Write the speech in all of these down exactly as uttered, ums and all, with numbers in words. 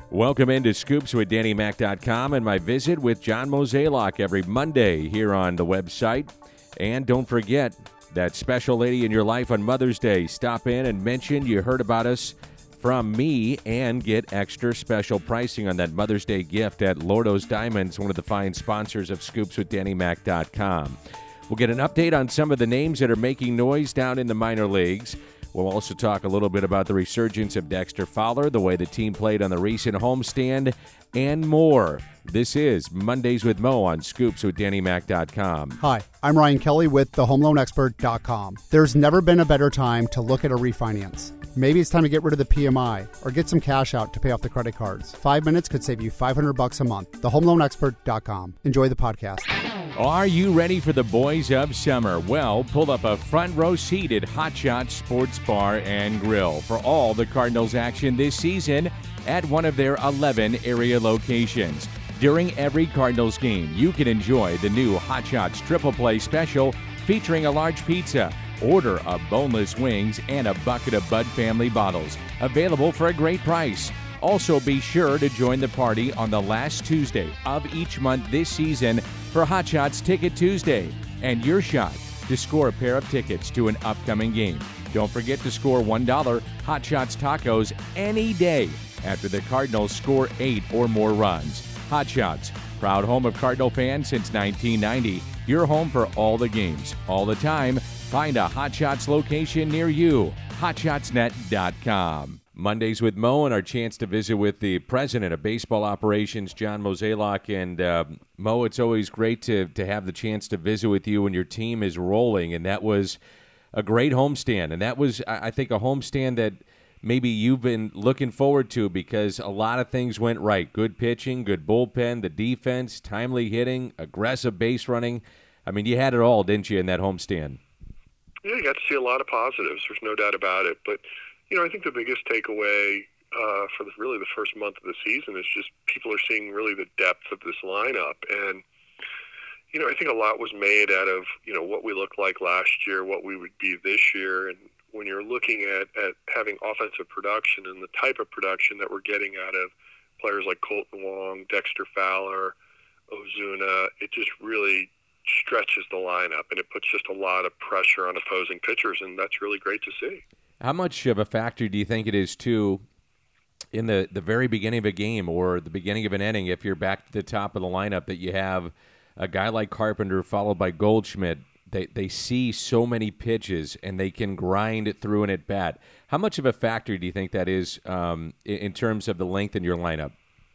Welcome into Scoops with Danny Mac dot com and my visit with John Mozeliak every Monday here on the website. And don't forget that special lady in your life on Mother's Day. Stop in and mention you heard about us from me and get extra special pricing on that Mother's Day gift at Lordo's Diamonds, one of the fine sponsors of Scoops with Danny Mac dot com. We'll get an update on some of the names that are making noise down in the minor leagues. We'll also talk a little bit about the resurgence of Dexter Fowler, the way the team played on the recent homestand, and more. This is Mondays with Mo on Scoops with Danny Mac dot com. Hi, I'm Ryan Kelly with the home loan expert dot com. There's never been a better time to look at a refinance. Maybe it's time to get rid of the P M I or get some cash out to pay off the credit cards. Five minutes could save you five hundred bucks a month. the home loan expert dot com. Enjoy the podcast. Are you ready for the boys of summer? Well, pull up a front row seat at Hot Shots Sports Bar and Grill for all the Cardinals action this season at one of their eleven area locations. During every Cardinals game, you can enjoy the new Hot Shots Triple Play Special featuring a large pizza. Order a boneless wings and a bucket of Bud Family bottles, available for a great price. Also, be sure to join the party on the last Tuesday of each month this season for Hot Shots Ticket Tuesday and your shot to score a pair of tickets to an upcoming game. Don't forget to score one dollar Hot Shots tacos any day after the Cardinals score eight or more runs. Hot Shots, proud home of Cardinal fans since nineteen ninety. Your home for all the games, all the time. Find a Hot Shots location near you. hot shots net dot com. Mondays with Mo and our chance to visit with the president of baseball operations, John Mozeliak. And uh, Mo, it's always great to, to have the chance to visit with you when your team is rolling. And that was a great homestand. And that was, I think, a homestand that maybe you've been looking forward to because a lot of things went right. Good pitching, good bullpen, the defense, timely hitting, aggressive base running. I mean, you had it all, didn't you, in that homestand? Yeah, you got to see a lot of positives. There's no doubt about it. But, you know, I think the biggest takeaway uh, for the, really the first month of the season is just people are seeing really the depth of this lineup. And, you know, I think a lot was made out of, you know, what we looked like last year, what we would be this year. And when you're looking at, at having offensive production and the type of production that we're getting out of players like Colton Wong, Dexter Fowler, Ozuna, it just really stretches the lineup, and it puts just a lot of pressure on opposing pitchers, and that's really great to see. How much of a factor do you think it is, too, in the, the very beginning of a game or the beginning of an inning, if you're back to the top of the lineup, that you have a guy like Carpenter followed by Goldschmidt? They, they see so many pitches, and they can grind it through an at-bat. How much of a factor do you think that is um, in, in terms of the length in your lineup?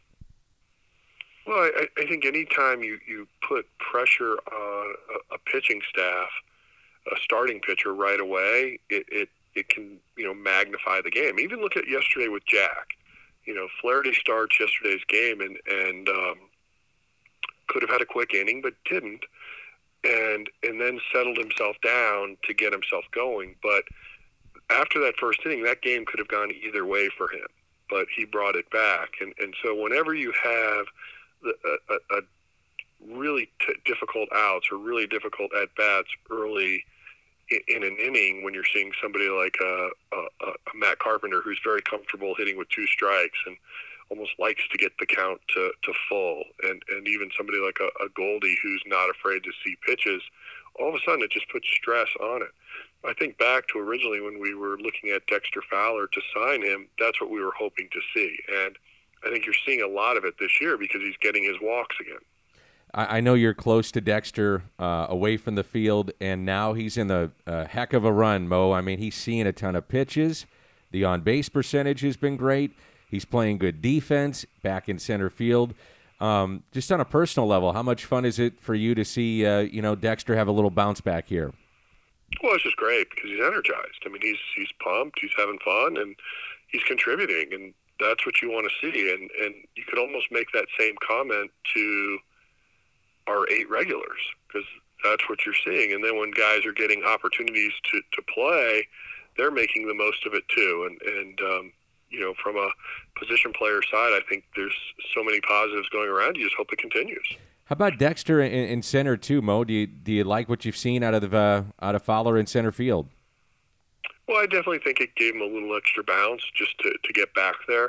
Well, I, I think any time you, you put pressure on a, a pitching staff, a starting pitcher right away, it, it, it can, you know, magnify the game. Even look at yesterday with Jack. You know, Flaherty starts yesterday's game and, and um, could have had a quick inning, but didn't, and and then settled himself down to get himself going. But after that first inning, that game could have gone either way for him, but he brought it back. And, and so whenever you have the, a, a really t- difficult outs or really difficult at-bats early in, in an inning, when you're seeing somebody like a, a, a Matt Carpenter who's very comfortable hitting with two strikes and almost likes to get the count to, to full, and, and even somebody like a, a Goldie who's not afraid to see pitches, all of a sudden it just puts stress on it. I think back to originally when we were looking at Dexter Fowler to sign him, that's what we were hoping to see. And I think you're seeing a lot of it this year because he's getting his walks again. I know you're close to Dexter, uh, away from the field, and now he's in a uh, heck of a run, Mo. I mean, he's seeing a ton of pitches. The on-base percentage has been great. He's playing good defense back in center field. Um, just on a personal level, how much fun is it for you to see, uh, you know, Dexter have a little bounce back here? Well, it's just great because he's energized. I mean, he's he's pumped, he's having fun, and he's contributing, and that's what you want to see. And, and you could almost make that same comment to our eight regulars because that's what you're seeing. And then when guys are getting opportunities to, to play, they're making the most of it too. And, and um, you know, from a position player side, I think there's so many positives going around. You just hope it continues. How about Dexter in, in center too, Mo? Do you do you like what you've seen out of the uh, out of Fowler in center field? Well, I definitely think it gave him a little extra bounce just to, to get back there.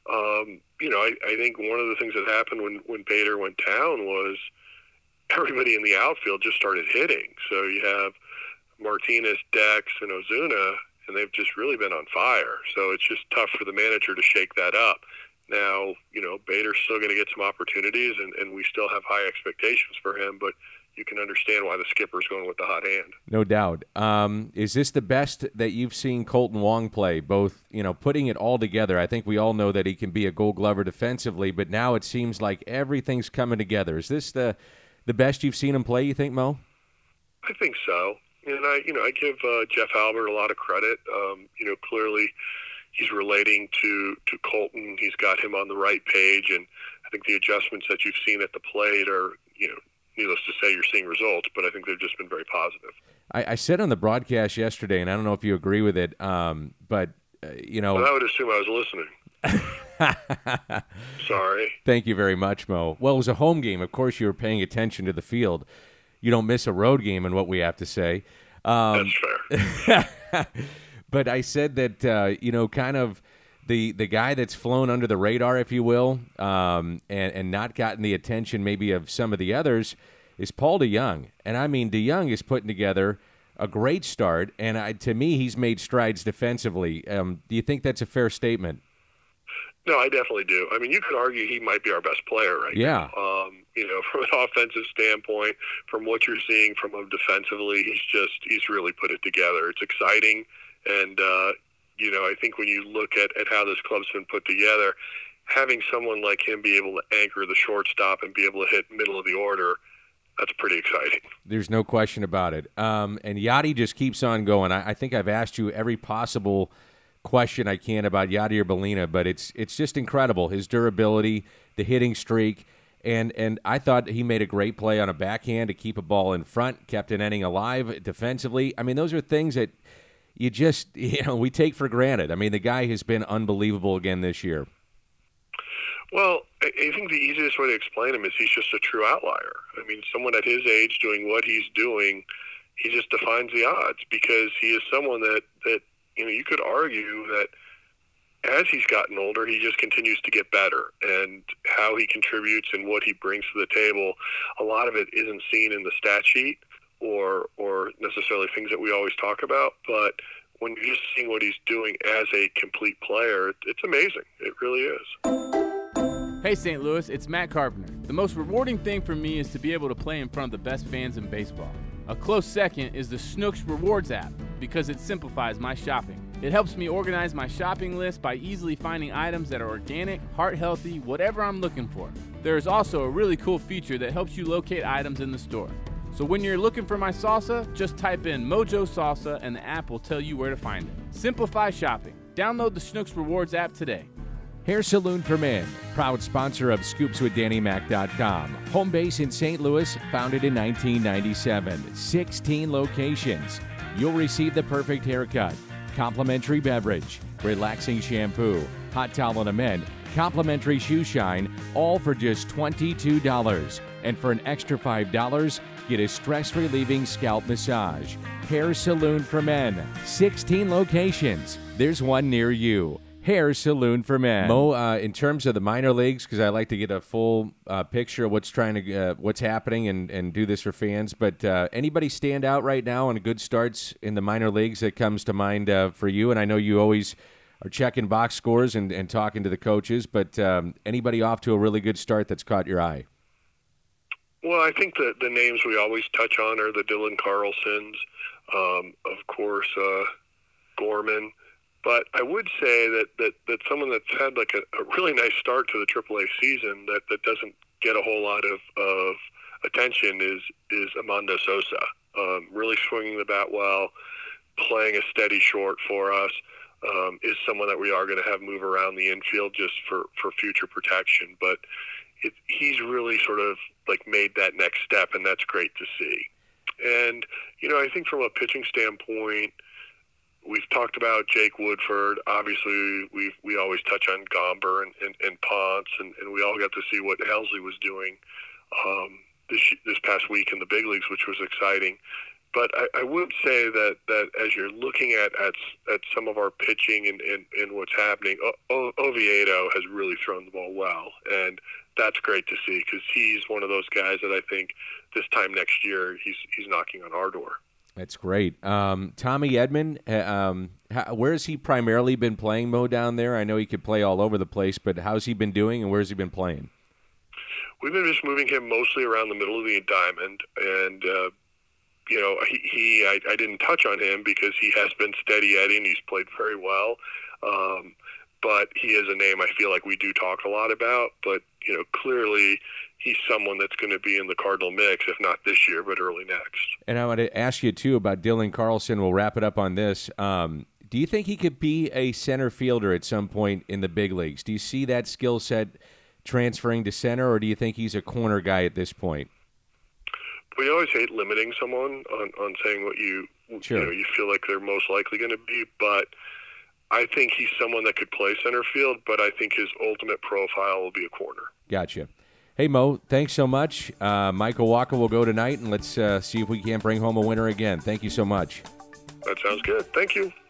Um, you know, I, I think one of the things that happened when, when Bader went down was everybody in the outfield just started hitting. So you have Martinez, Dex, and Ozuna, and they've just really been on fire. So it's just tough for the manager to shake that up. Now, you know, Bader's still going to get some opportunities, and, and we still have high expectations for him, but you can understand why the skipper's going with the hot hand. No doubt. Um, is this the best that you've seen Colton Wong play, both, you know, putting it all together? I think we all know that he can be a Gold Glover defensively, but now it seems like everything's coming together. Is this the the best you've seen him play, you think, Mo? I think so. And, I, you know, I give uh, Jeff Albert a lot of credit. Um, you know, clearly he's relating to, to Colton. He's got him on the right page, and I think the adjustments that you've seen at the plate are, you know, needless to say, you're seeing results, but I think they've just been very positive. I, I said on the broadcast yesterday, and I don't know if you agree with it, um, but, uh, you know. Well, I would assume I was listening. Sorry. Thank you very much, Mo. Well, it was a home game. Of course, you were paying attention to the field. You don't miss a road game in what we have to say. Um, That's fair. But I said that, uh, you know, kind of the the guy that's flown under the radar, if you will, um, and, and not gotten the attention maybe of some of the others is Paul DeJong. And, I mean, DeJong is putting together a great start, and I, to me, he's made strides defensively. Um, do you think that's a fair statement? No, I definitely do. I mean, you could argue he might be our best player right yeah. now. Um, you know, from an offensive standpoint, from what you're seeing from him defensively, he's just he's really put it together. It's exciting, and uh, you know, I think when you look at, at how this club's been put together, having someone like him be able to anchor the shortstop and be able to hit middle of the order, that's pretty exciting. There's no question about it. Um, and Yadi just keeps on going. I, I think I've asked you every possible question I can about Yadier Molina, but it's it's just incredible, his durability, the hitting streak, and and I thought he made a great play on a backhand to keep a ball in front, kept an inning alive defensively. I mean, those are things that you just, you know, we take for granted. I mean, the guy has been unbelievable again this year. Well, I think the easiest way to explain him is he's just a true outlier. I mean, someone at his age doing what he's doing, he just defines the odds because he is someone that, that you know, you could argue that as he's gotten older, he just continues to get better. And how he contributes and what he brings to the table, a lot of it isn't seen in the stat sheet or or necessarily things that we always talk about. But when you're just seeing what he's doing as a complete player, it's amazing. It really is. Hey, Saint Louis, it's Matt Carpenter. The most rewarding thing for me is to be able to play in front of the best fans in baseball. A close second is the Snooks Rewards app because it simplifies my shopping. It helps me organize my shopping list by easily finding items that are organic, heart-healthy, whatever I'm looking for. There is also a really cool feature that helps you locate items in the store. So when you're looking for my salsa, just type in Mojo Salsa and the app will tell you where to find it. Simplify shopping. Download the Snooks Rewards app today. Hair Saloon for Men, proud sponsor of Scoops With Danny Mac dot com. Home base in Saint Louis, founded in nineteen ninety-seven. sixteen locations. You'll receive the perfect haircut, complimentary beverage, relaxing shampoo, hot towel on a men, complimentary shoe shine, all for just twenty-two dollars. And for an extra five dollars, get a stress-relieving scalp massage. Hair Saloon for Men, sixteen locations. There's one near you. Hair Saloon for Men. Mo, uh, in terms of the minor leagues, because I like to get a full uh, picture of what's trying to, uh, what's happening, and, and do this for fans. But uh, anybody stand out right now on good starts in the minor leagues that comes to mind uh, for you? And I know you always are checking box scores and, and talking to the coaches, but um, anybody off to a really good start that's caught your eye? Well, I think the the names we always touch on are the Dylan Carlsons, um, of course, uh, Gorman. But I would say that, that, that someone that's had like a, a really nice start to the triple A season that, that doesn't get a whole lot of, of attention is is Amando Sosa. Um, really swinging the bat well, playing a steady short for us, um, is someone that we are going to have move around the infield just for, for future protection. But it, he's really sort of like made that next step, and that's great to see. And, you know, I think from a pitching standpoint, we've talked about Jake Woodford. Obviously, we we always touch on Gomber and, and, and Ponce, and, and we all got to see what Helsley was doing um, this this past week in the big leagues, which was exciting. But I, I would say that, that as you're looking at, at at some of our pitching and, and, and what's happening, o- Oviedo has really thrown the ball well, and that's great to see because he's one of those guys that I think this time next year he's he's knocking on our door. That's great. Um, Tommy Edman, um, how, where has he primarily been playing, Mo, down there? I know he could play all over the place, but how's he been doing, and where's he been playing? We've been just moving him mostly around the middle of the diamond, and uh, you know, he, he I, I didn't touch on him because he has been steady Eddie, and he's played very well. Um, but he is a name I feel like we do talk a lot about. But you know, clearly he's someone that's going to be in the Cardinal mix, if not this year, but early next. And I want to ask you, too, about Dylan Carlson. We'll wrap it up on this. Um, do you think he could be a center fielder at some point in the big leagues? Do you see that skill set transferring to center, or do you think he's a corner guy at this point? We always hate limiting someone on, on saying what you, sure. you know, you feel like they're most likely going to be, but I think he's someone that could play center field, but I think his ultimate profile will be a corner. Gotcha. Hey, Mo, thanks so much. Uh, Michael Wacha will go tonight, and let's uh, see if we can't bring home a winner again. Thank you so much. That sounds good. Thank you.